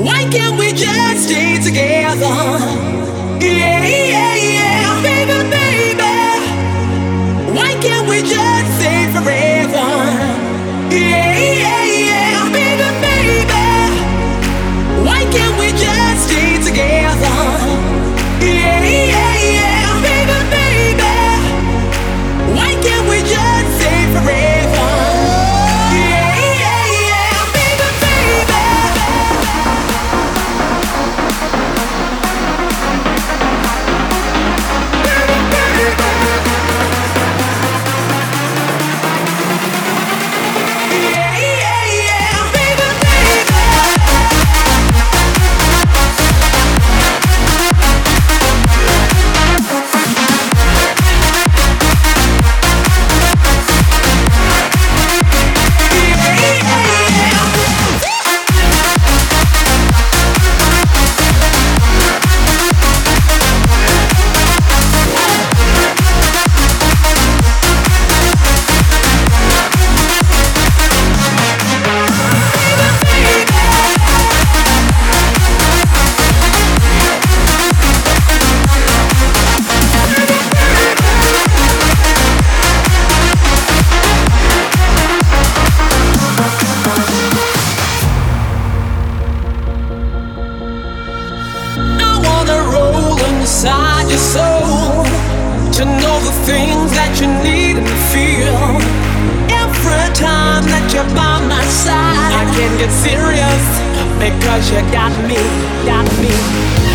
Why can't we just stay together? Yeah, yeah, yeah, baby, baby. Why can't we just stay forever? Yeah, yeah, yeah, baby, baby. Why can't we just stay together? Yeah, yeah, yeah, baby, baby. Why can't we just stay forever? Yeah, yeah, yeah, baby, baby. Inside your soul to know the things that you need and feel. Every time that you're by my side, I can get serious because you got me, got me.